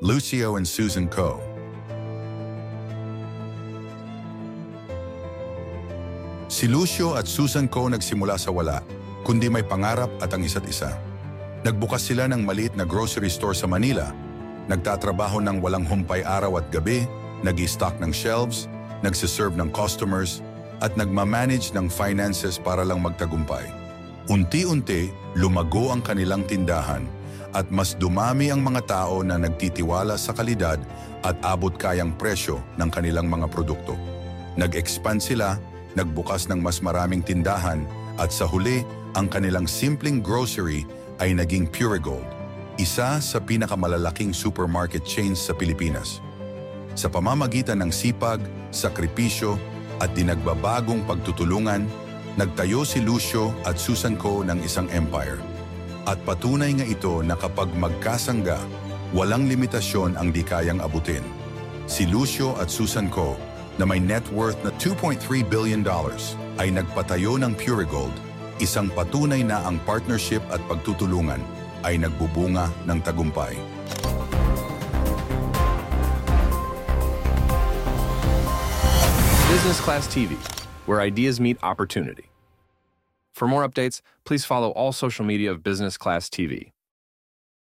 Lucio and Susan Co. Si Lucio at Susan Co nagsimula sa wala, kundi may pangarap at ang isa't isa. Nagbukas sila ng maliit na grocery store sa Manila, nagtatrabaho ng walang humpay araw at gabi, nag-i-stock ng shelves, nagsiserve ng customers, at nagmamanage ng finances para lang magtagumpay. Unti-unti, lumago ang kanilang tindahan at mas dumami ang mga tao na nagtitiwala sa kalidad at abot kayang presyo ng kanilang mga produkto. Nag-expand sila, nagbukas ng mas maraming tindahan at sa huli, ang kanilang simpleng grocery ay naging Purigold, isa sa pinakamalalaking supermarket chains sa Pilipinas. Sa pamamagitan ng sipag, sakripisyo at dinagbabagong pagtutulungan, nagtayo si Lucio at Susan Co ng isang empire. At patunay nga ito na kapag magkasangga, walang limitasyon ang di kayang abutin. Si Lucio at Susan Co na may net worth na $2.3 billion ay nagpatayo ng Purigold, isang patunay na ang partnership at pagtutulungan ay nagbubunga ng tagumpay. Business Class TV, where ideas meet opportunity. For more updates, please follow all social media of Business Class TV.